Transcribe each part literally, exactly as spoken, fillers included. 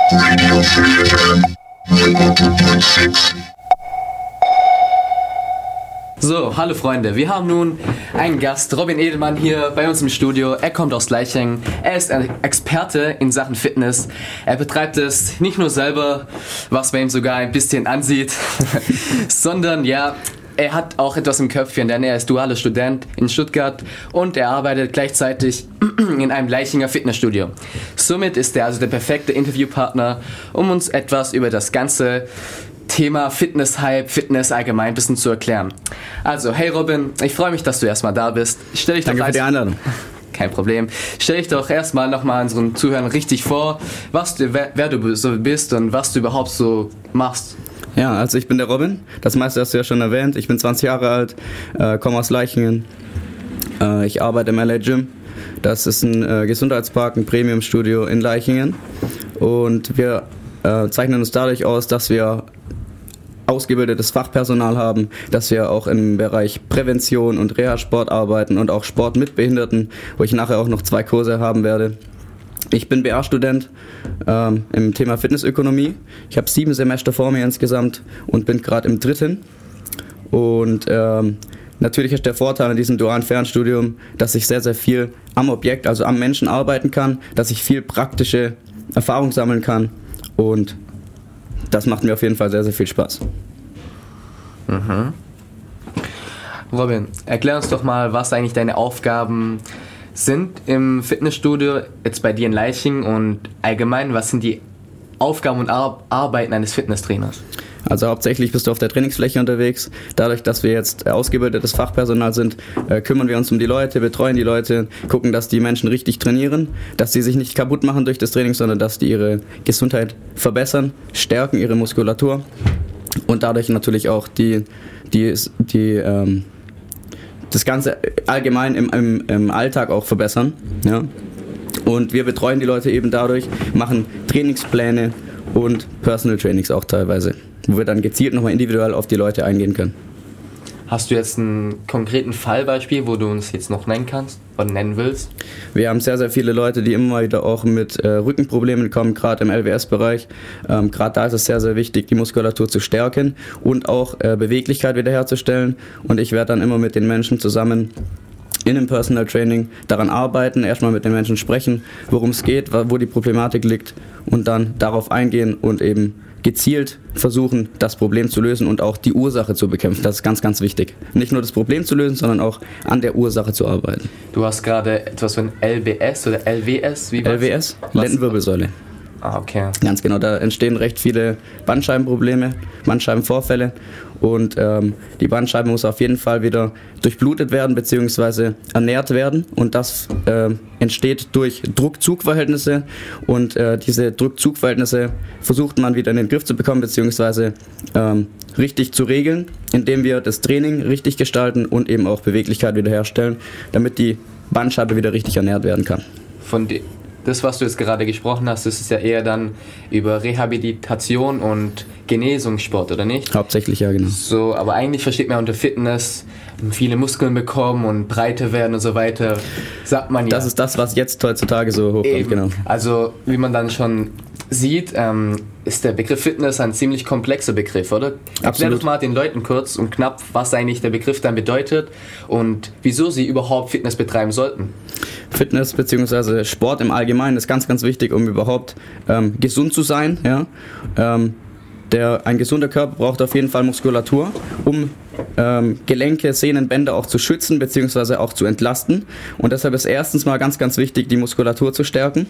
Radio Free F M ninety-two point six. So, hallo Freunde, wir haben nun einen Gast, Robin Edelmann, hier bei uns im Studio. Er kommt aus Leichingen, er ist ein Experte in Sachen Fitness. Er betreibt es nicht nur selber, was man ihm sogar ein bisschen ansieht, sondern ja, er hat auch etwas im Köpfchen, denn er ist dualer Student in Stuttgart und er arbeitet gleichzeitig in einem Leichinger Fitnessstudio. Somit ist er also der perfekte Interviewpartner, um uns etwas über das ganze Thema Fitness-Hype, Fitness allgemein ein bisschen zu erklären. Also, hey Robin, ich freue mich, dass du erstmal da bist. Stell dich Danke doch für die Einladung. Kein Problem. Stell dich doch erstmal nochmal unseren Zuhörern richtig vor, was du, wer, wer du so bist und was du überhaupt so machst. Ja, also ich bin der Robin, das meiste hast du ja schon erwähnt. Ich bin zwanzig Jahre alt, äh, komme aus Leichingen. Äh, ich arbeite im L A Gym. Das ist ein äh, Gesundheitspark, ein Premium-Studio in Leichingen. Und wir äh, zeichnen uns dadurch aus, dass wir ausgebildetes Fachpersonal haben, dass wir auch im Bereich Prävention und Reha-Sport arbeiten und auch Sport mit Behinderten, wo ich nachher auch noch zwei Kurse haben werde. Ich bin B A-Student ähm, im Thema Fitnessökonomie. Ich habe sieben Semester vor mir insgesamt und bin gerade im dritten. Und ähm, natürlich ist der Vorteil an diesem dualen Fernstudium, dass ich sehr, sehr viel am Objekt, also am Menschen arbeiten kann, dass ich viel praktische Erfahrung sammeln kann und das macht mir auf jeden Fall sehr, sehr viel Spaß. Mhm. Robin, erklär uns doch mal, was eigentlich deine Aufgaben sind im Fitnessstudio, jetzt bei dir in Leichingen und allgemein, was sind die Aufgaben und Ar- Arbeiten eines Fitnesstrainers? Also hauptsächlich bist du auf der Trainingsfläche unterwegs. Dadurch, dass wir jetzt ausgebildetes Fachpersonal sind, äh, kümmern wir uns um die Leute, betreuen die Leute, gucken, dass die Menschen richtig trainieren, dass sie sich nicht kaputt machen durch das Training, sondern dass die ihre Gesundheit verbessern, stärken ihre Muskulatur und dadurch natürlich auch die, die, die, ähm, das Ganze allgemein im, im, im Alltag auch verbessern. Ja? Und wir betreuen die Leute eben dadurch, machen Trainingspläne und Personal Trainings auch teilweise, wo wir dann gezielt nochmal individuell auf die Leute eingehen können. Hast du jetzt einen konkreten Fallbeispiel, wo du uns jetzt noch nennen kannst oder nennen willst? Wir haben sehr, sehr viele Leute, die immer wieder auch mit äh, Rückenproblemen kommen, gerade im L W S-Bereich. Ähm, gerade da ist es sehr, sehr wichtig, die Muskulatur zu stärken und auch äh, Beweglichkeit wiederherzustellen. Und ich werde dann immer mit den Menschen zusammen in einem Personal Training daran arbeiten, erstmal mit den Menschen sprechen, worum es geht, wo die Problematik liegt und dann darauf eingehen und eben gezielt versuchen, das Problem zu lösen und auch die Ursache zu bekämpfen. Das ist ganz, ganz wichtig. Nicht nur das Problem zu lösen, sondern auch an der Ursache zu arbeiten. Du hast gerade etwas von L B S oder L W S? Wie L W S, Lendenwirbelsäule. Ah, okay. Ganz genau, da entstehen recht viele Bandscheibenprobleme, Bandscheibenvorfälle und ähm, die Bandscheibe muss auf jeden Fall wieder durchblutet werden bzw. ernährt werden und das äh, entsteht durch Druck-Zug-Verhältnisse und äh, diese Druck-Zug-Verhältnisse versucht man wieder in den Griff zu bekommen bzw. Ähm, richtig zu regeln, indem wir das Training richtig gestalten und eben auch Beweglichkeit wiederherstellen, damit die Bandscheibe wieder richtig ernährt werden kann. Von die Das, was du jetzt gerade gesprochen hast, das ist ja eher dann über Rehabilitation und Genesungssport, oder nicht? Hauptsächlich, ja, genau. So, aber eigentlich versteht man unter Fitness, viele Muskeln bekommen und breiter werden und so weiter, sagt man ja. Das ist das, was jetzt heutzutage so hochkommt, Eben. Genau. Also, wie man dann schon sieht, ähm, ist der Begriff Fitness ein ziemlich komplexer Begriff, oder? Erklär Absolut. doch mal den Leuten kurz und knapp, was eigentlich der Begriff dann bedeutet und wieso sie überhaupt Fitness betreiben sollten. Fitness bzw. Sport im Allgemeinen ist ganz, ganz wichtig, um überhaupt ähm, gesund zu sein. Ja? Ähm, der, ein gesunder Körper braucht auf jeden Fall Muskulatur, um ähm, Gelenke, Sehnen, Bänder auch zu schützen bzw. auch zu entlasten. Und deshalb ist erstens mal ganz, ganz wichtig, die Muskulatur zu stärken.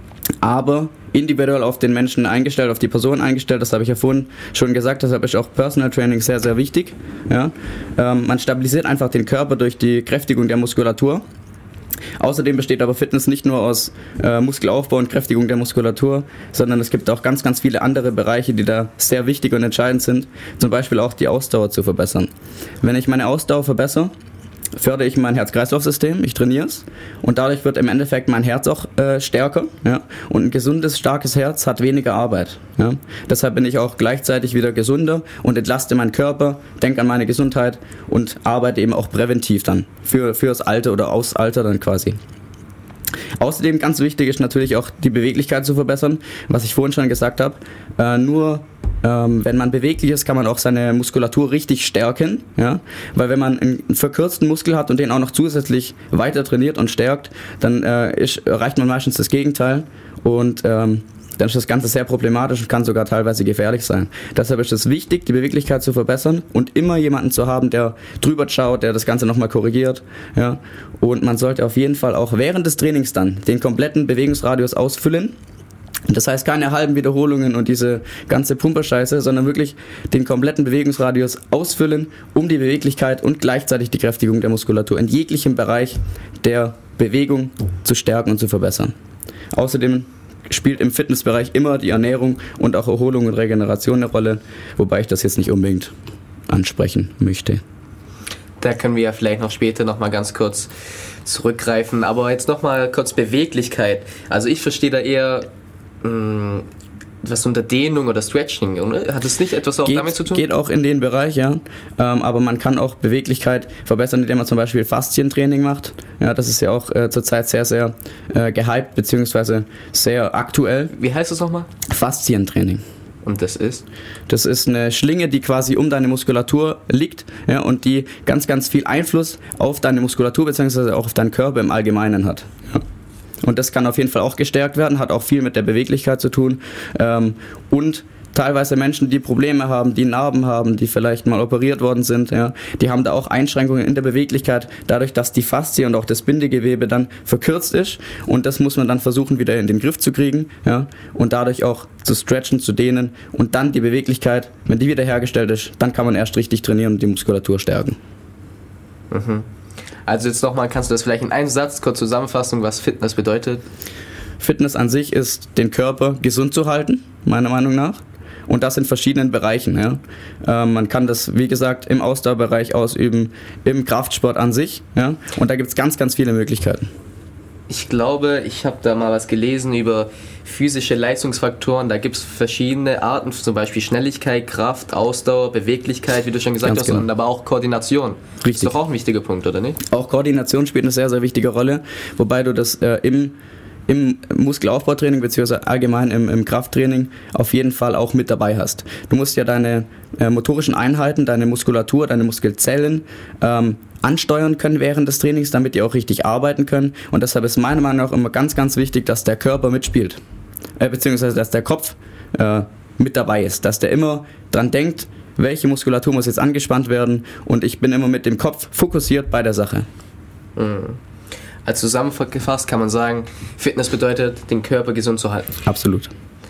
Aber individuell auf den Menschen eingestellt, auf die Person eingestellt, das habe ich ja vorhin schon gesagt, deshalb ist auch Personal Training sehr, sehr wichtig. Ja? Ähm, man stabilisiert einfach den Körper durch die Kräftigung der Muskulatur. Außerdem besteht aber Fitness nicht nur aus äh, Muskelaufbau und Kräftigung der Muskulatur, sondern es gibt auch ganz, ganz viele andere Bereiche, die da sehr wichtig und entscheidend sind. Zum Beispiel auch die Ausdauer zu verbessern. Wenn ich meine Ausdauer verbessere, fördere ich mein Herz-Kreislauf-System, ich trainiere es und dadurch wird im Endeffekt mein Herz auch äh, stärker. Ja? Und ein gesundes, starkes Herz hat weniger Arbeit. Ja? Deshalb bin ich auch gleichzeitig wieder gesunder und entlaste meinen Körper, denke an meine Gesundheit und arbeite eben auch präventiv dann für fürs Alter oder aus Alter dann quasi. Außerdem ganz wichtig ist natürlich auch die Beweglichkeit zu verbessern, was ich vorhin schon gesagt habe. Äh, nur ähm, wenn man beweglich ist, kann man auch seine Muskulatur richtig stärken. Ja? Weil wenn man einen verkürzten Muskel hat und den auch noch zusätzlich weiter trainiert und stärkt, dann äh, ist, erreicht man meistens das Gegenteil und ähm, dann ist das Ganze sehr problematisch und kann sogar teilweise gefährlich sein. Deshalb ist es wichtig, die Beweglichkeit zu verbessern und immer jemanden zu haben, der drüber schaut, der das Ganze nochmal korrigiert. Ja. Und man sollte auf jeden Fall auch während des Trainings dann den kompletten Bewegungsradius ausfüllen. Das heißt keine halben Wiederholungen und diese ganze Pumperscheiße, sondern wirklich den kompletten Bewegungsradius ausfüllen, um die Beweglichkeit und gleichzeitig die Kräftigung der Muskulatur in jeglichem Bereich der Bewegung zu stärken und zu verbessern. Außerdem spielt im Fitnessbereich immer die Ernährung und auch Erholung und Regeneration eine Rolle, wobei ich das jetzt nicht unbedingt ansprechen möchte. Da können wir ja vielleicht noch später nochmal ganz kurz zurückgreifen, aber jetzt nochmal kurz Beweglichkeit. Also ich verstehe da eher mh, was unter Dehnung oder Stretching, oder? Hat es nicht etwas auch geht, damit zu tun? Geht auch in den Bereich, ja. Ähm, aber man kann auch Beweglichkeit verbessern, indem man zum Beispiel Faszientraining macht. Ja, das ist ja auch äh, zurzeit sehr, sehr äh, gehypt, beziehungsweise sehr aktuell. Wie heißt das nochmal? Faszientraining. Und das ist? Das ist eine Schlinge, die quasi um deine Muskulatur liegt, ja, und die ganz, ganz viel Einfluss auf deine Muskulatur, beziehungsweise auch auf deinen Körper im Allgemeinen hat. Ja. Und das kann auf jeden Fall auch gestärkt werden, hat auch viel mit der Beweglichkeit zu tun. Ähm, und teilweise Menschen, die Probleme haben, die Narben haben, die vielleicht mal operiert worden sind, ja, die haben da auch Einschränkungen in der Beweglichkeit, dadurch, dass die Faszie und auch das Bindegewebe dann verkürzt ist. Und das muss man dann versuchen, wieder in den Griff zu kriegen, ja, und dadurch auch zu stretchen, zu dehnen. Und dann die Beweglichkeit, wenn die wieder hergestellt ist, dann kann man erst richtig trainieren und die Muskulatur stärken. Mhm. Also jetzt nochmal, kannst du das vielleicht in einem Satz kurz zusammenfassen, was Fitness bedeutet? Fitness an sich ist, den Körper gesund zu halten, meiner Meinung nach. Und das in verschiedenen Bereichen. Ja. Ähm, man kann das, wie gesagt, im Ausdauerbereich ausüben, im Kraftsport an sich. Ja. Und da gibt es ganz, ganz viele Möglichkeiten. Ich glaube, ich habe da mal was gelesen über physische Leistungsfaktoren. Da gibt es verschiedene Arten, zum Beispiel Schnelligkeit, Kraft, Ausdauer, Beweglichkeit, wie du schon gesagt Ganz hast, genau. und aber auch Koordination. Richtig. Das ist doch auch ein wichtiger Punkt, oder nicht? Auch Koordination spielt eine sehr, sehr wichtige Rolle, wobei du das äh, im im Muskelaufbautraining bzw. allgemein im, im Krafttraining auf jeden Fall auch mit dabei hast. Du musst ja deine äh, motorischen Einheiten, deine Muskulatur, deine Muskelzellen ähm, ansteuern können während des Trainings, damit die auch richtig arbeiten können. Und deshalb ist meiner Meinung nach immer ganz, ganz wichtig, dass der Körper mitspielt. Äh, beziehungsweise dass der Kopf äh, mit dabei ist. Dass der immer dran denkt, welche Muskulatur muss jetzt angespannt werden. Und ich bin immer mit dem Kopf fokussiert bei der Sache. Mhm. Als zusammengefasst kann man sagen, Fitness bedeutet, den Körper gesund zu halten. Absolut.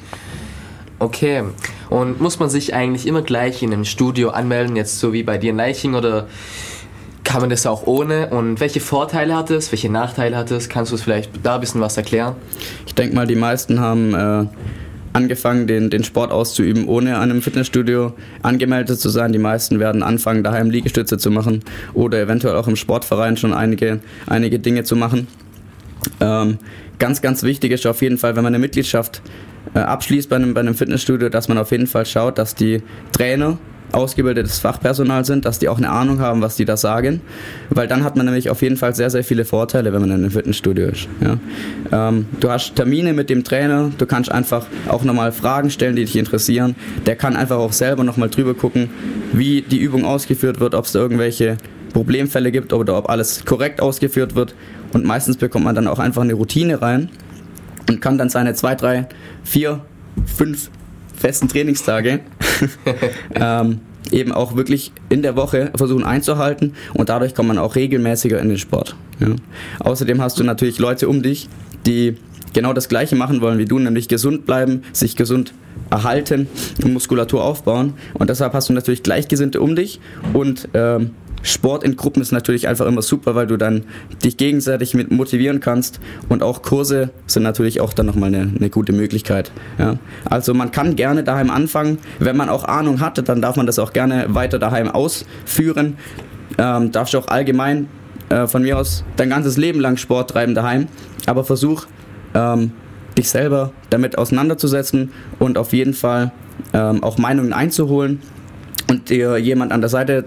Okay. Und muss man sich eigentlich immer gleich in einem Studio anmelden, jetzt so wie bei dir in Leiching, oder kann man das auch ohne? Und welche Vorteile hat es, welche Nachteile hat es? Kannst du es vielleicht da ein bisschen was erklären? Ich denke mal, die meisten haben äh, angefangen, den, den Sport auszuüben, ohne an einem Fitnessstudio angemeldet zu sein. Die meisten werden anfangen, daheim Liegestütze zu machen oder eventuell auch im Sportverein schon einige, einige Dinge zu machen. Ähm, ganz, ganz wichtig ist auf jeden Fall, wenn man eine Mitgliedschaft äh, abschließt bei einem, bei einem Fitnessstudio, dass man auf jeden Fall schaut, dass die Trainer ausgebildetes Fachpersonal sind, dass die auch eine Ahnung haben, was die da sagen, weil dann hat man nämlich auf jeden Fall sehr, sehr viele Vorteile, wenn man in einem Fitnessstudio ist. Ja. Ähm, du hast Termine mit dem Trainer, du kannst einfach auch nochmal Fragen stellen, die dich interessieren. Der kann einfach auch selber nochmal drüber gucken, wie die Übung ausgeführt wird, ob es da irgendwelche Problemfälle gibt oder ob alles korrekt ausgeführt wird, und meistens bekommt man dann auch einfach eine Routine rein und kann dann seine zwei, drei, vier, fünf festen Trainingstage ähm, eben auch wirklich in der Woche versuchen einzuhalten, und dadurch kommt man auch regelmäßiger in den Sport. Ja. Außerdem hast du natürlich Leute um dich, die genau das Gleiche machen wollen wie du, nämlich gesund bleiben, sich gesund erhalten und Muskulatur aufbauen, und deshalb hast du natürlich Gleichgesinnte um dich, und ähm, Sport in Gruppen ist natürlich einfach immer super, weil du dann dich gegenseitig mit motivieren kannst, und auch Kurse sind natürlich auch dann nochmal eine, eine gute Möglichkeit. Ja. Also man kann gerne daheim anfangen, wenn man auch Ahnung hatte, dann darf man das auch gerne weiter daheim ausführen. Ähm, darfst du auch allgemein äh, von mir aus dein ganzes Leben lang Sport treiben daheim, aber versuch ähm, dich selber damit auseinanderzusetzen und auf jeden Fall ähm, auch Meinungen einzuholen und dir jemand an der Seite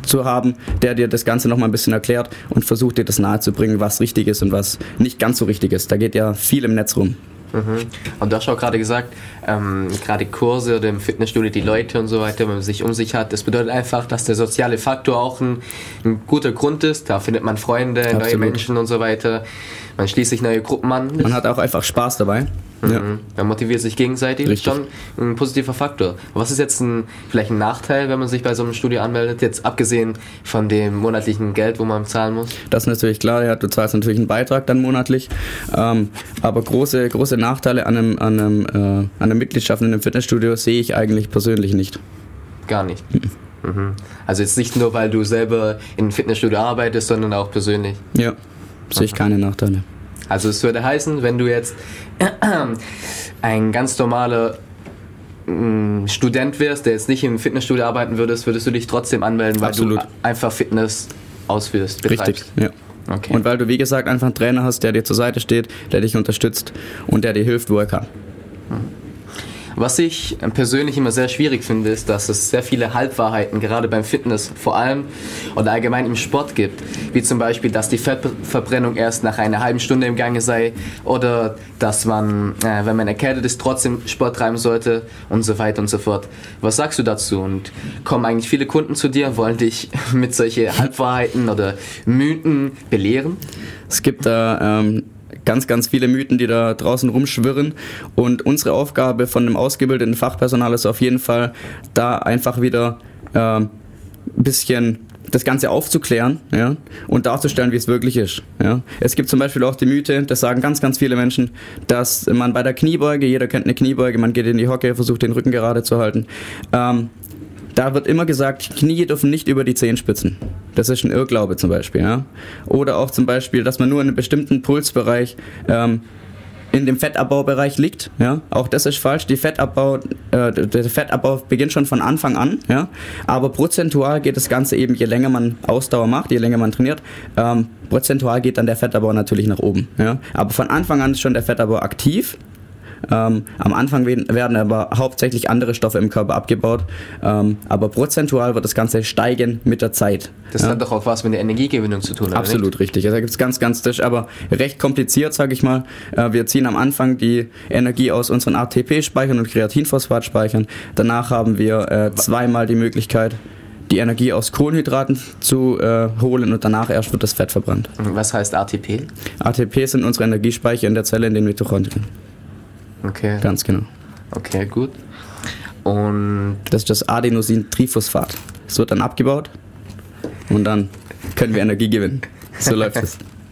zu haben, der dir das Ganze nochmal ein bisschen erklärt und versucht dir das nahezubringen, was richtig ist und was nicht ganz so richtig ist. Da geht ja viel im Netz rum. Mhm. Und du hast auch gerade gesagt, ähm, gerade Kurse oder im Fitnessstudio, die Leute und so weiter, wenn man sich um sich hat, das bedeutet einfach, dass der soziale Faktor auch ein, ein guter Grund ist. Da findet man Freunde, Absolut. neue Menschen und so weiter. Man schließt sich neue Gruppen an. Man hat auch einfach Spaß dabei. Mhm. Ja. Man motiviert sich gegenseitig. Richtig. Schon ein positiver Faktor. Was ist jetzt ein, vielleicht ein Nachteil, wenn man sich bei so einem Studio anmeldet, jetzt abgesehen von dem monatlichen Geld, wo man zahlen muss? Das ist natürlich klar, ja, du zahlst natürlich einen Beitrag dann monatlich, ähm, aber große, große Nachteile an einem, an, einem, äh, an einer Mitgliedschaft in einem Fitnessstudio sehe ich eigentlich persönlich nicht. Gar nicht? Mhm. Mhm. Also jetzt nicht nur, weil du selber in einem Fitnessstudio arbeitest, sondern auch persönlich? Ja, sehe ich keine Nachteile. Also es würde heißen, wenn du jetzt ein ganz normaler äh, Student wärst, der jetzt nicht im Fitnessstudio arbeiten würdest, würdest du dich trotzdem anmelden, weil Absolut. du einfach Fitness ausführst, betreibst. Richtig, ja. Okay. Und weil du, wie gesagt, einfach einen Trainer hast, der dir zur Seite steht, der dich unterstützt und der dir hilft, wo er kann. Was ich persönlich immer sehr schwierig finde, ist, dass es sehr viele Halbwahrheiten gerade beim Fitness vor allem oder allgemein im Sport gibt. Wie zum Beispiel, dass die Fettverbrennung erst nach einer halben Stunde im Gange sei oder dass man, äh, wenn man erkältet ist, trotzdem Sport treiben sollte und so weiter und so fort. Was sagst du dazu? Und kommen eigentlich viele Kunden zu dir und wollen dich mit solchen Halbwahrheiten oder Mythen belehren? Es gibt da ähm, ganz, ganz viele Mythen, die da draußen rumschwirren, und unsere Aufgabe von dem ausgebildeten Fachpersonal ist auf jeden Fall, da einfach wieder äh, ein bisschen das Ganze aufzuklären, ja, und darzustellen, wie es wirklich ist. Ja. Es gibt zum Beispiel auch die Mythe, das sagen ganz, ganz viele Menschen, dass man bei der Kniebeuge, jeder kennt eine Kniebeuge, man geht in die Hocke, versucht den Rücken gerade zu halten, ähm, da wird immer gesagt, Knie dürfen nicht über die Zehenspitzen. Das ist ein Irrglaube zum Beispiel. Ja? Oder auch zum Beispiel, dass man nur in einem bestimmten Pulsbereich ähm, in dem Fettabbaubereich liegt. Ja? Auch das ist falsch. Die Fettabbau, äh, der Fettabbau beginnt schon von Anfang an. Ja? Aber prozentual geht das Ganze eben, je länger man Ausdauer macht, je länger man trainiert, ähm, prozentual geht dann der Fettabbau natürlich nach oben. Ja? Aber von Anfang an ist schon der Fettabbau aktiv. Ähm, am Anfang werden aber hauptsächlich andere Stoffe im Körper abgebaut, ähm, aber prozentual wird das Ganze steigen mit der Zeit. Das ja. hat doch auch was mit der Energiegewinnung zu tun, oder Absolut nicht? Richtig. Also da gibt es ganz, ganz, das ist aber recht kompliziert, sage ich mal. Äh, wir ziehen am Anfang die Energie aus unseren A T P-Speichern und Kreatinphosphat-Speichern. Danach haben wir äh, zweimal die Möglichkeit, die Energie aus Kohlenhydraten zu äh, holen, und danach erst wird das Fett verbrannt. Was heißt A T P? A T P sind unsere Energiespeicher in der Zelle, in den Mitochondrien. Okay. Ganz genau. Okay, gut. Und das ist das Adenosintriphosphat. Es wird dann abgebaut und dann können wir Energie gewinnen. So läuft es.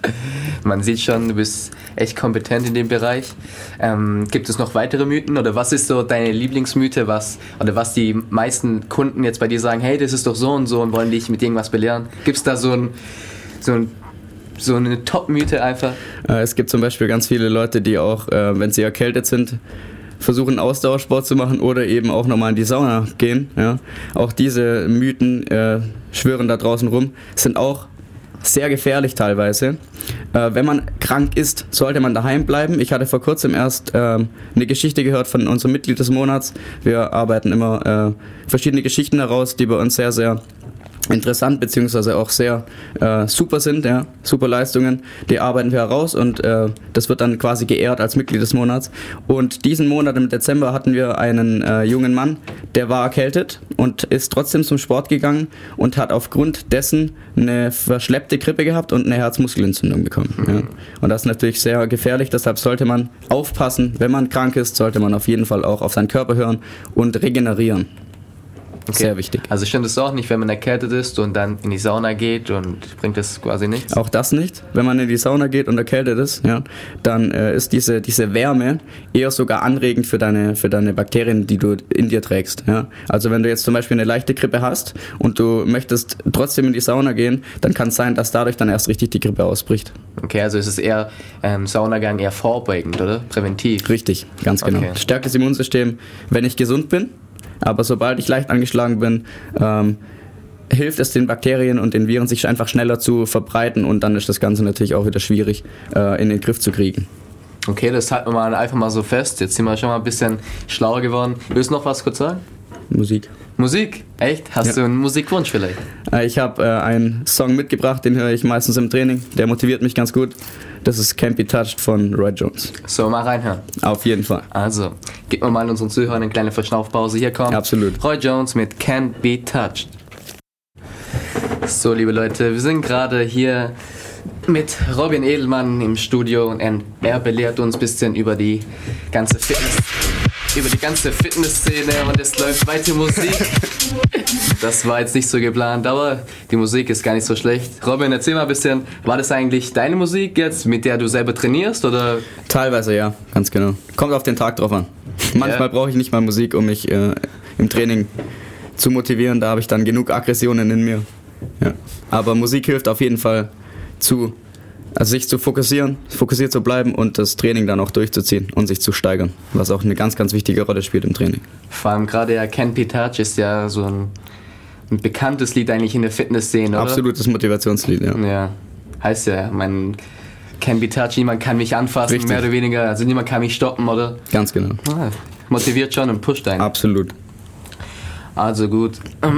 Man sieht schon, du bist echt kompetent in dem Bereich. Ähm, gibt es noch weitere Mythen oder was ist so deine Lieblingsmythe, was oder was die meisten Kunden jetzt bei dir sagen, hey, das ist doch so und so, und wollen dich mit irgendwas belehren? Gibt es da so ein so ein So eine Top-Mythe einfach? Äh, es gibt zum Beispiel ganz viele Leute, die auch, äh, wenn sie erkältet sind, versuchen Ausdauersport zu machen oder eben auch nochmal in die Sauna gehen. Ja. Auch diese Mythen äh, schwirren da draußen rum, sind auch sehr gefährlich teilweise. Äh, wenn man krank ist, sollte man daheim bleiben. Ich hatte vor kurzem erst äh, eine Geschichte gehört von unserem Mitglied des Monats. Wir arbeiten immer äh, verschiedene Geschichten heraus, die bei uns sehr, sehr interessant beziehungsweise auch sehr äh, super sind, ja, super Leistungen, die arbeiten wir heraus, und äh, das wird dann quasi geehrt als Mitglied des Monats. Und diesen Monat im Dezember hatten wir einen äh, jungen Mann, der war erkältet und ist trotzdem zum Sport gegangen und hat aufgrund dessen eine verschleppte Grippe gehabt und eine Herzmuskelentzündung bekommen. Mhm. Ja. Und das ist natürlich sehr gefährlich, deshalb sollte man aufpassen, wenn man krank ist, sollte man auf jeden Fall auch auf seinen Körper hören und regenerieren. Okay. Sehr wichtig. Also stimmt es auch nicht, wenn man erkältet ist und dann in die Sauna geht, und bringt das quasi nichts? Auch das nicht. Wenn man in die Sauna geht und erkältet ist, ja, dann äh, ist diese, diese Wärme eher sogar anregend für deine, für deine Bakterien, die du in dir trägst. Ja. Also wenn du jetzt zum Beispiel eine leichte Grippe hast und du möchtest trotzdem in die Sauna gehen, dann kann es sein, dass dadurch dann erst richtig die Grippe ausbricht. Okay, also ist es eher ähm, Saunagang eher vorbeugend, oder? Präventiv? Richtig, ganz genau. Okay. Stärkt das Immunsystem, wenn ich gesund bin. Aber sobald ich leicht angeschlagen bin, ähm, hilft es den Bakterien und den Viren, sich einfach schneller zu verbreiten, und dann ist das Ganze natürlich auch wieder schwierig äh, in den Griff zu kriegen. Okay, das halten wir mal einfach mal so fest. Jetzt sind wir schon mal ein bisschen schlauer geworden. Willst du noch was kurz sagen? Musik. Musik? Echt? Hast Ja. du einen Musikwunsch vielleicht? Äh, ich habe äh, einen Song mitgebracht, den höre ich meistens im Training. Der motiviert mich ganz gut. Das ist Can't Be Touched von Roy Jones. So, mal reinhören. Auf jeden Fall. Also, gib mir mal unseren Zuhörern eine kleine Verschnaufpause. Hier kommt Absolut. Roy Jones mit Can't Be Touched. So, liebe Leute, wir sind gerade hier mit Robin Edelmann im Studio und er, er belehrt uns ein bisschen über die ganze Fitness, über die ganze Fitnessszene und es läuft weiter Musik. Das war jetzt nicht so geplant, aber die Musik ist gar nicht so schlecht. Robin, erzähl mal ein bisschen, war das eigentlich deine Musik jetzt, mit der du selber trainierst oder? Teilweise ja, ganz genau. Kommt auf den Tag drauf an. Manchmal Ja. brauche ich nicht mal Musik, um mich äh, im Training zu motivieren. Da habe ich dann genug Aggressionen in mir. Ja. Aber Musik hilft auf jeden Fall zu, also sich zu fokussieren, fokussiert zu bleiben und das Training dann auch durchzuziehen und sich zu steigern, was auch eine ganz, ganz wichtige Rolle spielt im Training. Vor allem gerade ja Can't Be Touched ist ja so ein, ein bekanntes Lied eigentlich in der Fitnessszene, oder? Absolutes Motivationslied, ja. Ja, heißt ja, man Can't Be Touched, niemand kann mich anfassen, Richtig. mehr oder weniger, also niemand kann mich stoppen, oder? Ganz genau. Ah, motiviert schon und pusht einen. Absolut. Also gut.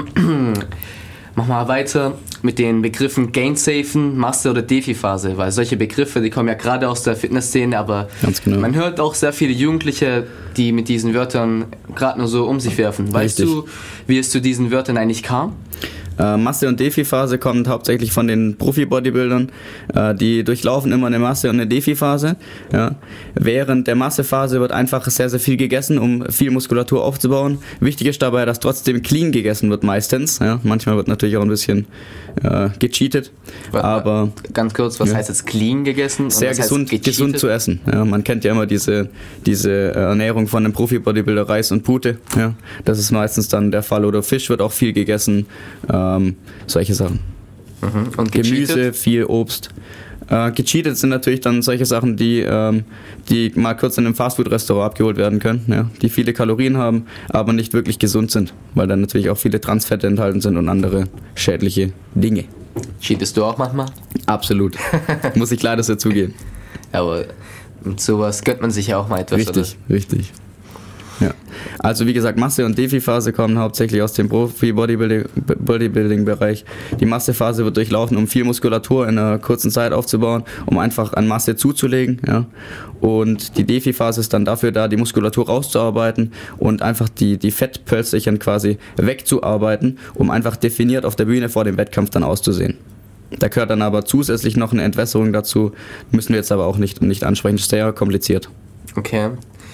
Mach mal weiter mit den Begriffen Gainsafen, Masse oder Defi-Phase, weil solche Begriffe, die kommen ja gerade aus der Fitnessszene, aber Ganz genau. man hört auch sehr viele Jugendliche, die mit diesen Wörtern gerade nur so um sich werfen. Weißt Richtig. du, wie es zu diesen Wörtern eigentlich kam? Äh, Masse- und Defi-Phase kommt hauptsächlich von den Profi-Bodybuildern. Äh, die durchlaufen immer eine Masse- und eine Defi-Phase. Ja. Während der Massephase wird einfach sehr, sehr viel gegessen, um viel Muskulatur aufzubauen. Wichtig ist dabei, dass trotzdem clean gegessen wird meistens. Ja. Manchmal wird natürlich auch ein bisschen äh, gecheatet. Aber Ganz kurz, was Ja. heißt jetzt clean gegessen? Und sehr was heißt gesund, gecheatet? gesund zu essen. Ja, man kennt ja immer diese, diese äh, Ernährung von einem Profi-Bodybuilder, Reis und Pute. Ja, das ist meistens dann der Fall. Oder Fisch wird auch viel gegessen. Ähm, solche Sachen. Mhm. Und gecheatet? Gemüse, viel Obst. Äh, gecheatet sind natürlich dann solche Sachen, die, ähm, die mal kurz in einem Fastfood-Restaurant abgeholt werden können, ja, die viele Kalorien haben, aber nicht wirklich gesund sind, weil dann natürlich auch viele Transfette enthalten sind und andere schädliche Dinge. Cheatest du auch manchmal? Absolut. Muss ich leider so zugeben. Aber mit sowas gönnt man sich ja auch mal etwas, Richtig, richtig. Ja. Also wie gesagt, Masse- und Defi-Phase kommen hauptsächlich aus dem Profi-Bodybuilding-Bereich. Die Massephase wird durchlaufen, um viel Muskulatur in einer kurzen Zeit aufzubauen, um einfach an Masse zuzulegen. Ja. Und die Defi-Phase ist dann dafür da, die Muskulatur rauszuarbeiten und einfach die, die Fettpölsterchen quasi wegzuarbeiten, um einfach definiert auf der Bühne vor dem Wettkampf dann auszusehen. Da gehört dann aber zusätzlich noch eine Entwässerung dazu, müssen wir jetzt aber auch nicht, nicht ansprechen, ist sehr kompliziert. Okay.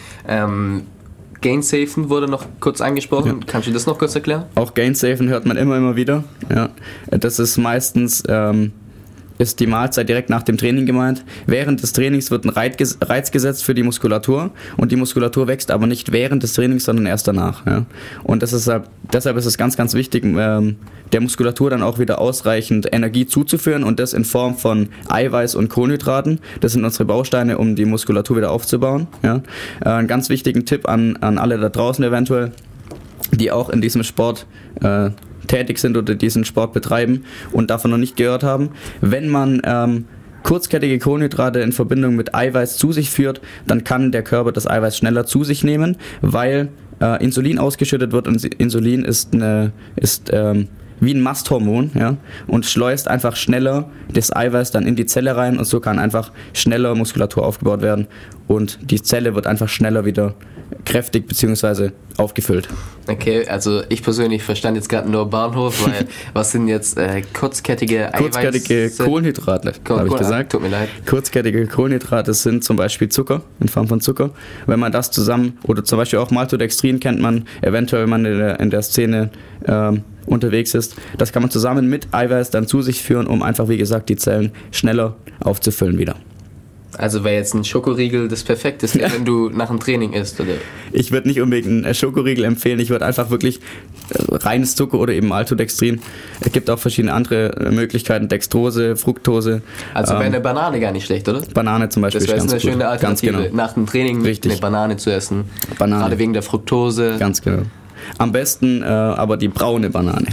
Ähm, Gainsafen wurde noch kurz angesprochen. Ja. Kannst du das noch kurz erklären? Auch Gainsafen hört man immer, immer wieder. Ja. Das ist meistens, ähm, ist die Mahlzeit direkt nach dem Training gemeint. Während des Trainings wird ein Reiz, Reiz gesetzt für die Muskulatur und die Muskulatur wächst aber nicht während des Trainings, sondern erst danach. Ja. Und das ist, deshalb ist es ganz, ganz wichtig, ähm, der Muskulatur dann auch wieder ausreichend Energie zuzuführen und das in Form von Eiweiß und Kohlenhydraten. Das sind unsere Bausteine, um die Muskulatur wieder aufzubauen. Ja. Äh, einen ganz wichtigen Tipp an, an alle da draußen eventuell, die auch in diesem Sport äh, tätig sind oder diesen Sport betreiben und davon noch nicht gehört haben. Wenn man ähm, kurzkettige Kohlenhydrate in Verbindung mit Eiweiß zu sich führt, dann kann der Körper das Eiweiß schneller zu sich nehmen, weil äh, Insulin ausgeschüttet wird und Insulin ist, eine, ist ähm, wie ein Masthormon, ja, und schleust einfach schneller das Eiweiß dann in die Zelle rein und so kann einfach schneller Muskulatur aufgebaut werden und die Zelle wird einfach schneller wieder kräftig bzw. aufgefüllt. Okay, also ich persönlich verstand jetzt gerade nur Bahnhof, weil was sind jetzt äh, kurzkettige Eiweiß? Kurzkettige Kohlenhydrate, Kohl- habe ich Kohl- gesagt. Tut mir leid. Kurzkettige Kohlenhydrate sind zum Beispiel Zucker, in Form von Zucker. Wenn man das zusammen, oder zum Beispiel auch Maltodextrin kennt man, eventuell wenn man in der, in der Szene ähm, unterwegs ist, das kann man zusammen mit Eiweiß dann zu sich führen, um einfach, wie gesagt, die Zellen schneller aufzufüllen wieder. Also wäre jetzt ein Schokoriegel das Perfekteste, Ja. wenn du nach dem Training isst, oder? Ich würde nicht unbedingt einen Schokoriegel empfehlen, ich würde einfach wirklich äh, reines Zucker oder eben Maltodextrin. Es gibt auch verschiedene andere äh, Möglichkeiten, Dextrose, Fructose. Also wäre ähm, eine Banane gar nicht schlecht, oder? Banane zum Beispiel Das wäre ist eine ganz schöne gut. Alternative, Ganz genau. nach dem Training Richtig. eine Banane zu essen. Banane. Gerade wegen der Fructose. Ganz genau. Am besten äh, aber die braune Banane.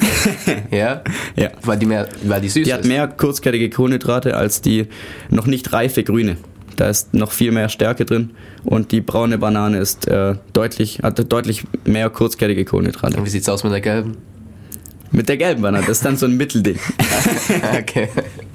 Ja? Ja. Weil die, mehr, weil die süß Die hat ist. mehr kurzkettige Kohlenhydrate als die noch nicht reife grüne. Da ist noch viel mehr Stärke drin und die braune Banane ist äh, deutlich, hat deutlich mehr kurzkettige Kohlenhydrate. Und wie sieht's aus mit der gelben? Mit der gelben Banane, das ist dann so ein Mittelding. Okay.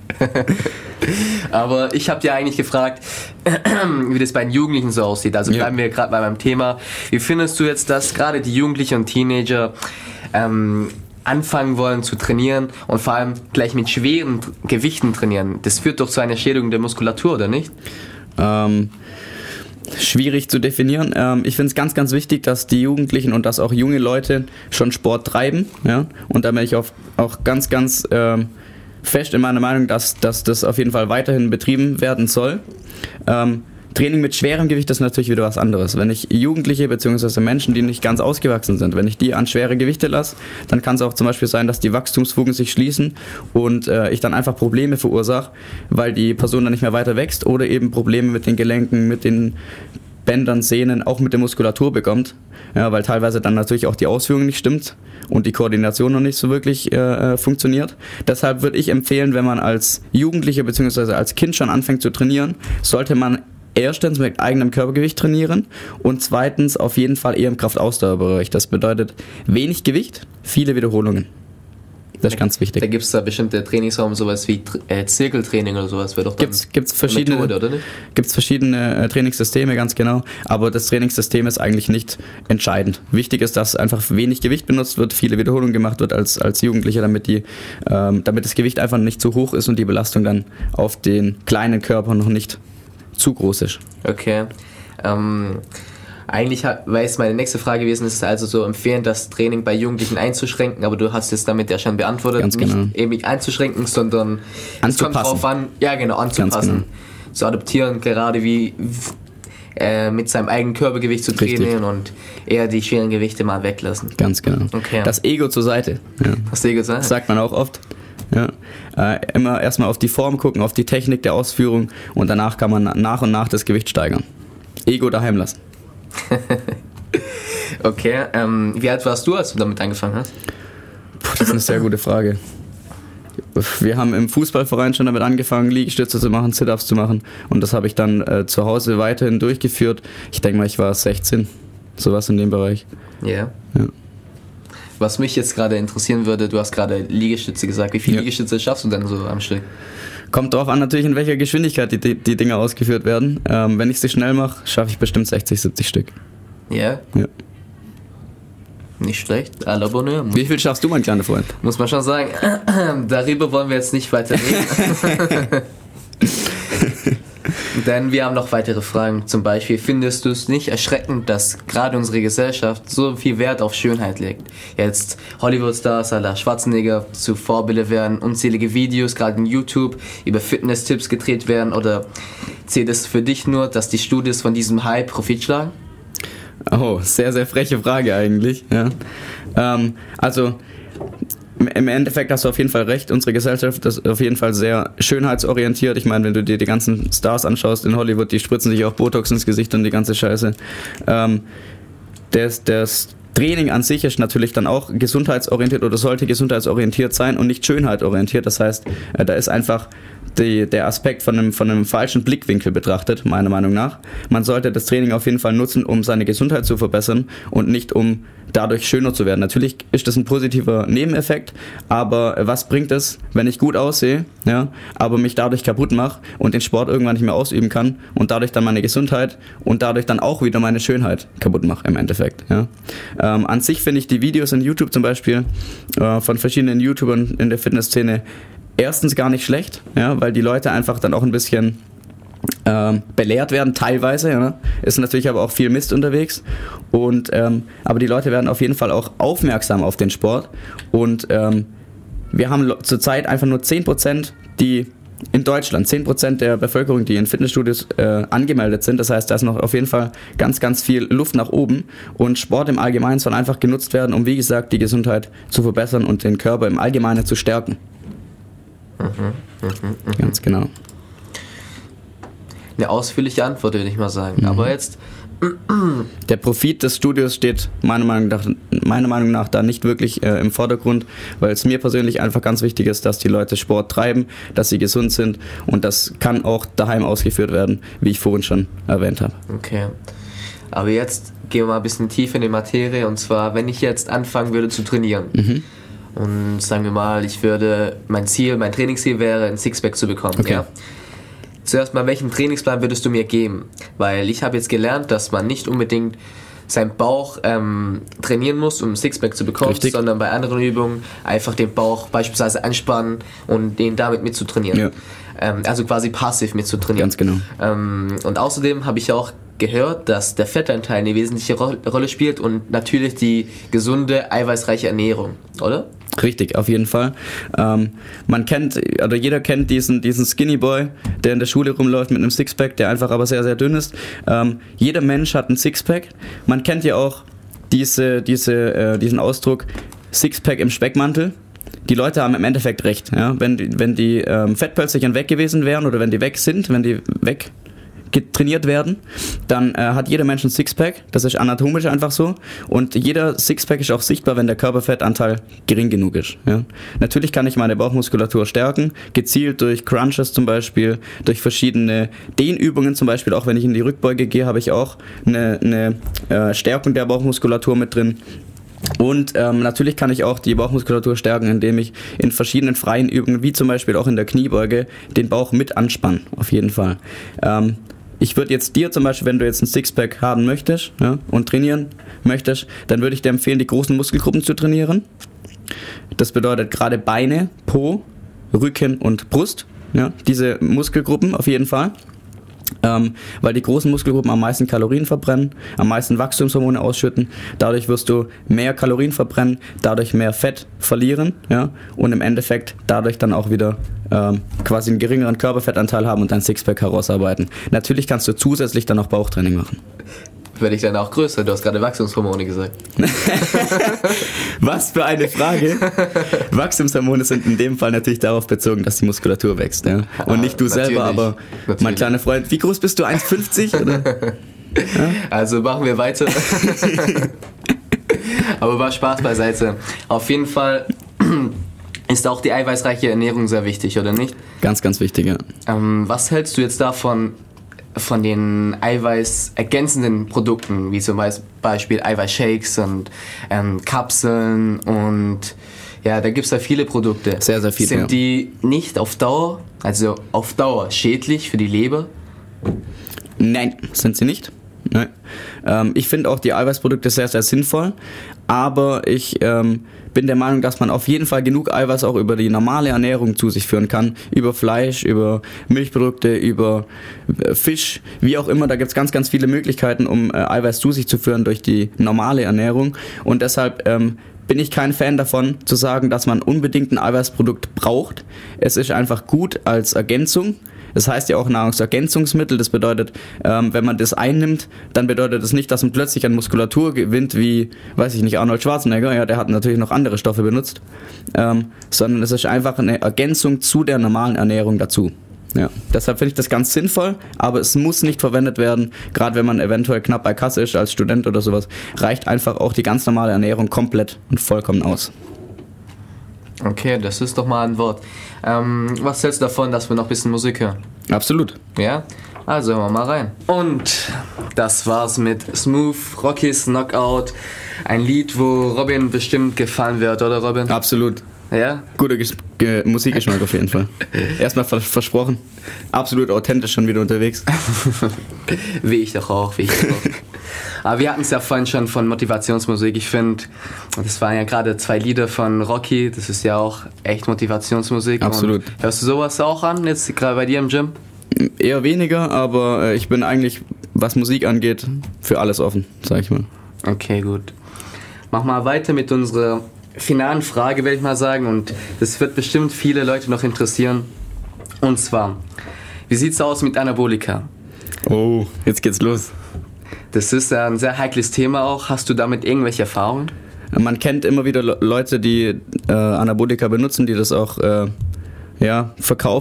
Aber ich habe dir eigentlich gefragt, wie das bei den Jugendlichen so aussieht. Also bleiben ja. wir gerade bei meinem Thema. Wie findest du jetzt, dass gerade die Jugendlichen und Teenager ähm, anfangen wollen zu trainieren und vor allem gleich mit schweren Gewichten trainieren? Das führt doch zu einer Schädigung der Muskulatur, oder nicht? Ähm... Schwierig zu definieren. Ähm, ich finde es ganz, ganz wichtig, dass die Jugendlichen und dass auch junge Leute schon Sport treiben. Ja? Und da bin ich auch, auch ganz, ganz ähm, fest in meiner Meinung, dass, dass das auf jeden Fall weiterhin betrieben werden soll. Ähm, Training mit schwerem Gewicht ist natürlich wieder was anderes. Wenn ich Jugendliche bzw. Menschen, die nicht ganz ausgewachsen sind, wenn ich die an schwere Gewichte lasse, dann kann es auch zum Beispiel sein, dass die Wachstumsfugen sich schließen und äh, ich dann einfach Probleme verursache, weil die Person dann nicht mehr weiter wächst oder eben Probleme mit den Gelenken, mit den Bändern, Sehnen, auch mit der Muskulatur bekommt, ja, weil teilweise dann natürlich auch die Ausführung nicht stimmt und die Koordination noch nicht so wirklich äh, funktioniert. Deshalb würde ich empfehlen, wenn man als Jugendlicher bzw. als Kind schon anfängt zu trainieren, sollte man erstens mit eigenem Körpergewicht trainieren und zweitens auf jeden Fall eher im Kraftausdauerbereich. Das bedeutet wenig Gewicht, viele Wiederholungen. Das ist ganz wichtig. Da gibt es da bestimmte Trainingsraum, sowas wie äh, Zirkeltraining oder sowas, wäre doch dann gibt's, gibt's verschiedene, Methode, oder nicht? Gibt es verschiedene äh, Trainingssysteme, ganz genau, aber das Trainingssystem ist eigentlich nicht entscheidend. Wichtig ist, dass einfach wenig Gewicht benutzt wird, viele Wiederholungen gemacht wird als, als Jugendlicher, damit, die, ähm, damit das Gewicht einfach nicht zu hoch ist und die Belastung dann auf den kleinen Körper noch nicht zu groß ist. Okay. Ähm, eigentlich wäre es meine nächste Frage gewesen, ist es also so empfehlend, das Training bei Jugendlichen einzuschränken, aber du hast es damit ja schon beantwortet, Ganz genau. Nicht eben einzuschränken, sondern anzupassen. Es kommt drauf an, ja genau, anzupassen, genau. Zu adaptieren, gerade wie äh, mit seinem eigenen Körpergewicht zu trainieren. Richtig. Und eher die schweren Gewichte mal weglassen. Ganz genau. Okay. Das Ego zur Seite. Ja. Das Ego zur Seite. Das sagt man auch oft. Ja, äh, immer erstmal auf die Form gucken, auf die Technik der Ausführung und danach kann man nach und nach das Gewicht steigern. Ego daheim lassen. Okay, ähm, wie alt warst du, als du damit angefangen hast? Puh, das ist eine sehr gute Frage. Wir haben im Fußballverein schon damit angefangen, Liegestütze zu machen, Sit-Ups zu machen und das habe ich dann äh, zu Hause weiterhin durchgeführt. Ich denke mal, ich war sechzehn, sowas in dem Bereich. Yeah. Ja. Was mich jetzt gerade interessieren würde, du hast gerade Liegestütze gesagt. Wie viele ja. Liegestütze schaffst du denn so am Stück? Kommt drauf an natürlich, in welcher Geschwindigkeit die, die, die Dinge ausgeführt werden. Ähm, wenn ich sie schnell mache, schaffe ich bestimmt sechzig, siebzig Stück. Yeah? Ja. Nicht schlecht, à la bonne heure. Wie viel schaffst du, mein kleiner Freund? Muss man schon sagen, darüber wollen wir jetzt nicht weiter reden. Denn wir haben noch weitere Fragen. Zum Beispiel, findest du es nicht erschreckend, dass gerade unsere Gesellschaft so viel Wert auf Schönheit legt? Jetzt Hollywood-Stars à la Schwarzenegger zu Vorbilder werden, unzählige Videos, gerade in YouTube, über Fitness-Tipps gedreht werden, oder zählt es für dich nur, dass die Studios von diesem Hype Profit schlagen? Oh, sehr, sehr freche Frage eigentlich. Ja. Ähm, also im Endeffekt hast du auf jeden Fall recht, unsere Gesellschaft ist auf jeden Fall sehr schönheitsorientiert. Ich meine, wenn du dir die ganzen Stars anschaust in Hollywood, die spritzen sich auch Botox ins Gesicht und die ganze Scheiße. Ähm, das, das Training an sich ist natürlich dann auch gesundheitsorientiert oder sollte gesundheitsorientiert sein und nicht schönheitorientiert. Das heißt, da ist einfach die, der Aspekt von einem, von einem falschen Blickwinkel betrachtet, meiner Meinung nach. Man sollte das Training auf jeden Fall nutzen, um seine Gesundheit zu verbessern und nicht um dadurch schöner zu werden. Natürlich ist das ein positiver Nebeneffekt, aber was bringt es, wenn ich gut aussehe, ja, aber mich dadurch kaputt mache und den Sport irgendwann nicht mehr ausüben kann und dadurch dann meine Gesundheit und dadurch dann auch wieder meine Schönheit kaputt mache im Endeffekt. Ja. Ähm, an sich finde ich die Videos in YouTube zum Beispiel äh, von verschiedenen YouTubern in der Fitnessszene erstens gar nicht schlecht, ja, weil die Leute einfach dann auch ein bisschen ähm, belehrt werden, teilweise. Ja. Ist natürlich aber auch viel Mist unterwegs. Und, ähm, aber die Leute werden auf jeden Fall auch aufmerksam auf den Sport. Und ähm, wir haben lo- zurzeit einfach nur zehn Prozent, die in Deutschland, zehn Prozent der Bevölkerung, die in Fitnessstudios äh, angemeldet sind. Das heißt, da ist noch auf jeden Fall ganz, ganz viel Luft nach oben. Und Sport im Allgemeinen soll einfach genutzt werden, um, wie gesagt, die Gesundheit zu verbessern und den Körper im Allgemeinen zu stärken. Mhm, mh, mh. Ganz genau. eine ausführliche Antwort, würde ich mal sagen. Mhm. Aber jetzt... Der Profit des Studios steht meiner Meinung nach, meiner Meinung nach da nicht wirklich äh, im Vordergrund, weil es mir persönlich einfach ganz wichtig ist, dass die Leute Sport treiben, dass sie gesund sind und das kann auch daheim ausgeführt werden, wie ich vorhin schon erwähnt habe. Okay, aber jetzt gehen wir mal ein bisschen tiefer in die Materie und zwar, wenn ich jetzt anfangen würde zu trainieren mhm. und sagen wir mal, ich würde, mein Ziel, mein Trainingsziel wäre, ein Sixpack zu bekommen, okay. ja? Zuerst mal, welchen Trainingsplan würdest du mir geben? Weil ich habe jetzt gelernt, dass man nicht unbedingt seinen Bauch ähm, trainieren muss, um ein Sixpack zu bekommen, Richtig. sondern bei anderen Übungen einfach den Bauch beispielsweise anspannen und den damit mitzutrainieren. Ja. Ähm, also quasi passiv mitzutrainieren. Ganz genau. Ähm, und außerdem habe ich auch gehört, dass der Fettanteil eine wesentliche Ro- Rolle spielt und natürlich die gesunde, eiweißreiche Ernährung, oder? Richtig, auf jeden Fall. Ähm, man kennt, oder jeder kennt diesen, diesen Skinny Boy, der in der Schule rumläuft mit einem Sixpack, der einfach aber sehr, sehr dünn ist. Ähm, jeder Mensch hat ein Sixpack. Man kennt ja auch diese, diese, äh, diesen Ausdruck Sixpack im Speckmantel. Die Leute haben im Endeffekt recht. Ja? Wenn die, wenn die ähm, Fettpölzerchen weg gewesen wären oder wenn die weg sind, wenn die weg trainiert werden, dann äh, hat jeder Mensch ein Sixpack, das ist anatomisch einfach so und jeder Sixpack ist auch sichtbar, wenn der Körperfettanteil gering genug ist. Ja. Natürlich kann ich meine Bauchmuskulatur stärken, gezielt durch Crunches zum Beispiel, durch verschiedene Dehnübungen zum Beispiel, auch wenn ich in die Rückbeuge gehe, habe ich auch eine, eine äh, Stärkung der Bauchmuskulatur mit drin. Und ähm, natürlich kann ich auch die Bauchmuskulatur stärken, indem ich in verschiedenen freien Übungen, wie zum Beispiel auch in der Kniebeuge, den Bauch mit anspanne, auf jeden Fall. Ähm, Ich würde jetzt dir zum Beispiel, wenn du jetzt ein Sixpack haben möchtest, ja, und trainieren möchtest, dann würde ich dir empfehlen, die großen Muskelgruppen zu trainieren. Das bedeutet gerade Beine, Po, Rücken und Brust. Ja, diese Muskelgruppen auf jeden Fall. Ähm, weil die großen Muskelgruppen am meisten Kalorien verbrennen, am meisten Wachstumshormone ausschütten. Dadurch wirst du mehr Kalorien verbrennen, dadurch mehr Fett verlieren, ja, und im Endeffekt dadurch dann auch wieder ähm, quasi einen geringeren Körperfettanteil haben und dein Sixpack herausarbeiten. Natürlich kannst du zusätzlich dann auch Bauchtraining machen. Werde ich dann auch größer? Du hast gerade Wachstumshormone gesagt. Was für eine Frage. Wachstumshormone sind in dem Fall natürlich darauf bezogen, dass die Muskulatur wächst. Ja? Und nicht du natürlich, selber, aber natürlich. Mein kleiner Freund. Wie groß bist du? eins Komma fünfzig? Oder? Ja? Also machen wir weiter. Aber war Spaß beiseite. Auf jeden Fall ist auch die eiweißreiche Ernährung sehr wichtig, oder nicht? Ganz, ganz wichtig, ja. Ähm, was hältst du jetzt davon, von den eiweißergänzenden Produkten, wie zum Beispiel Eiweißshakes und ähm, Kapseln und ja, da gibt es ja viele Produkte. Sehr, sehr viele. Sind ja. die nicht auf Dauer, also auf Dauer schädlich für die Leber? Nein, sind sie nicht. Nein. Ähm, ich finde auch die Eiweißprodukte sehr, sehr sinnvoll, aber ich ähm, bin der Meinung, dass man auf jeden Fall genug Eiweiß auch über die normale Ernährung zu sich führen kann. Über Fleisch, über Milchprodukte, über äh, Fisch, wie auch immer. Da gibt es ganz, ganz viele Möglichkeiten, um äh, Eiweiß zu sich zu führen durch die normale Ernährung. Und deshalb ähm, bin ich kein Fan davon, zu sagen, dass man unbedingt ein Eiweißprodukt braucht. Es ist einfach gut als Ergänzung. Das heißt ja auch Nahrungsergänzungsmittel, das bedeutet, ähm, wenn man das einnimmt, dann bedeutet das nicht, dass man plötzlich an Muskulatur gewinnt, wie, weiß ich nicht, Arnold Schwarzenegger, ja, der hat natürlich noch andere Stoffe benutzt, ähm, sondern es ist einfach eine Ergänzung zu der normalen Ernährung dazu. Ja, deshalb finde ich das ganz sinnvoll, aber es muss nicht verwendet werden, gerade wenn man eventuell knapp bei Kasse ist als Student oder sowas, reicht einfach auch die ganz normale Ernährung komplett und vollkommen aus. Okay, das ist doch mal ein Wort. Ähm, was hältst du davon, dass wir noch ein bisschen Musik hören? Absolut. Ja? Also hören wir mal rein. Und das war's mit Smooth, Rocky's Knockout. Ein Lied, wo Robin bestimmt gefallen wird, oder Robin? Absolut. Ja? Guter Ges- Ge- Musikgeschmack auf jeden Fall. Erstmal vers- versprochen. Absolut authentisch schon wieder unterwegs. Wie ich doch auch, wie ich doch auch. Aber wir hatten es ja vorhin schon von Motivationsmusik. Ich finde, das waren ja gerade zwei Lieder von Rocky. Das ist ja auch echt Motivationsmusik. Absolut. Und hörst du sowas auch an, jetzt gerade bei dir im Gym? Eher weniger, aber äh, ich bin eigentlich, was Musik angeht, für alles offen, sag ich mal. Okay, gut. Mach mal weiter mit unserer finalen Frage, werde ich mal sagen. Und das wird bestimmt viele Leute noch interessieren. Und zwar, wie sieht's aus mit Anabolika? Oh, jetzt geht's los. Das ist ein sehr heikles Thema auch. Hast du damit irgendwelche Erfahrungen? Man kennt immer wieder Le- Leute, die äh, Anabolika benutzen, die das auch äh, ja, verkaufen.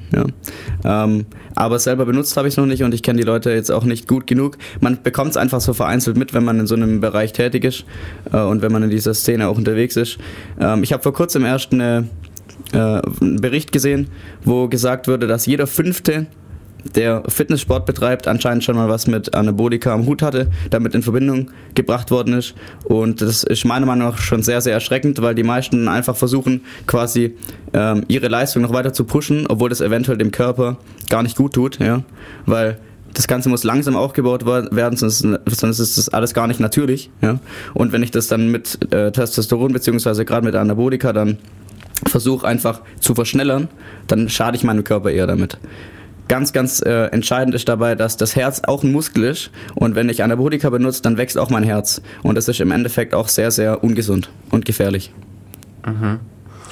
Ja. Ähm, aber selber benutzt habe ich es noch nicht und ich kenne die Leute jetzt auch nicht gut genug. Man bekommt es einfach so vereinzelt mit, wenn man in so einem Bereich tätig ist äh, und wenn man in dieser Szene auch unterwegs ist. Ähm, ich habe vor kurzem erst eine, äh, einen Bericht gesehen, wo gesagt wurde, dass jeder Fünfte, der Fitnesssport betreibt, anscheinend schon mal was mit Anabolika am Hut hatte, damit in Verbindung gebracht worden ist. Und das ist meiner Meinung nach schon sehr, sehr erschreckend, weil die meisten einfach versuchen, quasi ähm, ihre Leistung noch weiter zu pushen, obwohl das eventuell dem Körper gar nicht gut tut, ja, weil das Ganze muss langsam aufgebaut werden, sonst, sonst ist das alles gar nicht natürlich, ja. Und wenn ich das dann mit äh, Testosteron beziehungsweise gerade mit Anabolika dann versuche einfach zu verschnellern, dann schade ich meinem Körper eher damit. Ganz, ganz äh, entscheidend ist dabei, dass das Herz auch ein Muskel ist und wenn ich Anabolika benutze, dann wächst auch mein Herz und das ist im Endeffekt auch sehr, sehr ungesund und gefährlich. Mhm.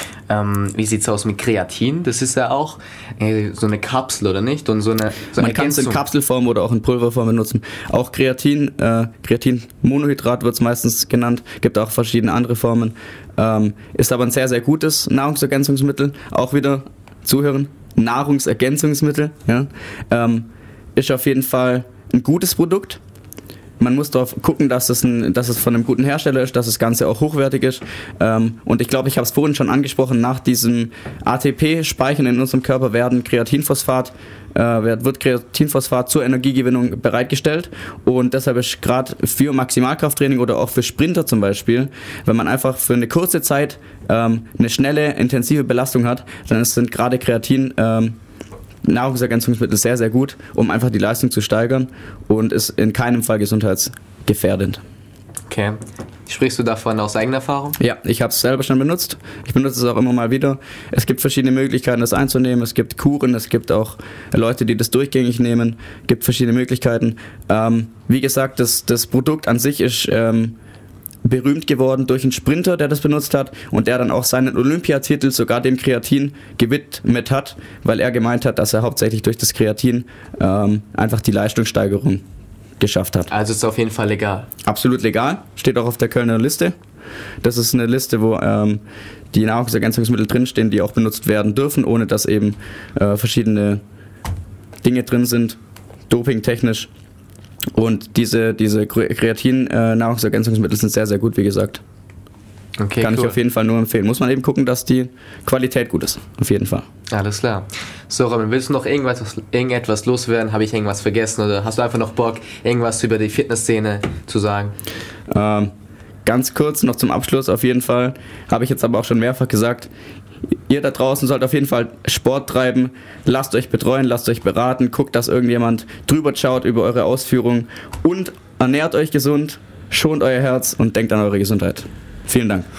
Ähm, wie sieht's aus mit Kreatin? Das ist ja auch äh, so eine Kapsel, oder nicht? Und so eine, so eine Man kann es in Kapselform oder auch in Pulverform benutzen. Auch Kreatin, äh, Kreatinmonohydrat wird es meistens genannt, gibt auch verschiedene andere Formen, ähm, ist aber ein sehr, sehr gutes Nahrungsergänzungsmittel. Auch wieder zuhören. Nahrungsergänzungsmittel, ja, ähm, ist auf jeden Fall ein gutes Produkt. Man muss darauf gucken, dass es, ein, dass es von einem guten Hersteller ist, dass das Ganze auch hochwertig ist. Ähm, und ich glaube, ich habe es vorhin schon angesprochen, nach diesem A T P-Speichern in unserem Körper werden Kreatinphosphat, äh, wird Kreatinphosphat zur Energiegewinnung bereitgestellt. Und deshalb ist gerade für Maximalkrafttraining oder auch für Sprinter zum Beispiel, wenn man einfach für eine kurze Zeit ähm, eine schnelle, intensive Belastung hat, dann sind gerade Kreatin ähm, Nahrungsergänzungsmittel sehr, sehr gut, um einfach die Leistung zu steigern und ist in keinem Fall gesundheitsgefährdend. Okay. Sprichst du davon aus eigener Erfahrung? Ja, ich habe es selber schon benutzt. Ich benutze es auch immer mal wieder. Es gibt verschiedene Möglichkeiten, das einzunehmen. Es gibt Kuren, es gibt auch Leute, die das durchgängig nehmen. Es gibt verschiedene Möglichkeiten. Ähm, wie gesagt, das, das Produkt an sich ist ähm, berühmt geworden durch einen Sprinter, der das benutzt hat und der dann auch seinen Olympiatitel sogar dem Kreatin gewidmet hat, weil er gemeint hat, dass er hauptsächlich durch das Kreatin ähm, einfach die Leistungssteigerung geschafft hat. Also ist es auf jeden Fall legal? Absolut legal, steht auch auf der Kölner Liste. Das ist eine Liste, wo ähm, die Nahrungsergänzungsmittel drinstehen, die auch benutzt werden dürfen, ohne dass eben äh, verschiedene Dinge drin sind, dopingtechnisch. Und diese, diese Kreatin-Nahrungsergänzungsmittel sind sehr, sehr gut, wie gesagt. Okay, Kann cool. ich auf jeden Fall nur empfehlen. Muss man eben gucken, dass die Qualität gut ist. Auf jeden Fall. Alles klar. So, Robin, willst du noch irgendwas, irgendetwas loswerden? Habe ich irgendwas vergessen? Oder hast du einfach noch Bock, irgendwas über die Fitnessszene zu sagen? Ähm, ganz kurz noch zum Abschluss auf jeden Fall. Habe ich jetzt aber auch schon mehrfach gesagt. Ihr da draußen sollt auf jeden Fall Sport treiben, lasst euch betreuen, lasst euch beraten, guckt, dass irgendjemand drüber schaut über eure Ausführungen und ernährt euch gesund, schont euer Herz und denkt an eure Gesundheit. Vielen Dank.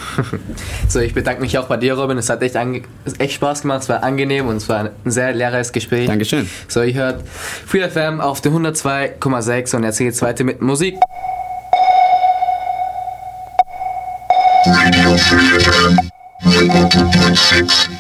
So, ich bedanke mich auch bei dir, Robin. Es hat echt, ange- echt Spaß gemacht, es war angenehm und es war ein sehr lehrreiches Gespräch. Dankeschön. So, ihr hört Free F M auf der hundertzwei Komma sechs und jetzt geht's weiter mit Musik. Radio Free F M one oh two point six.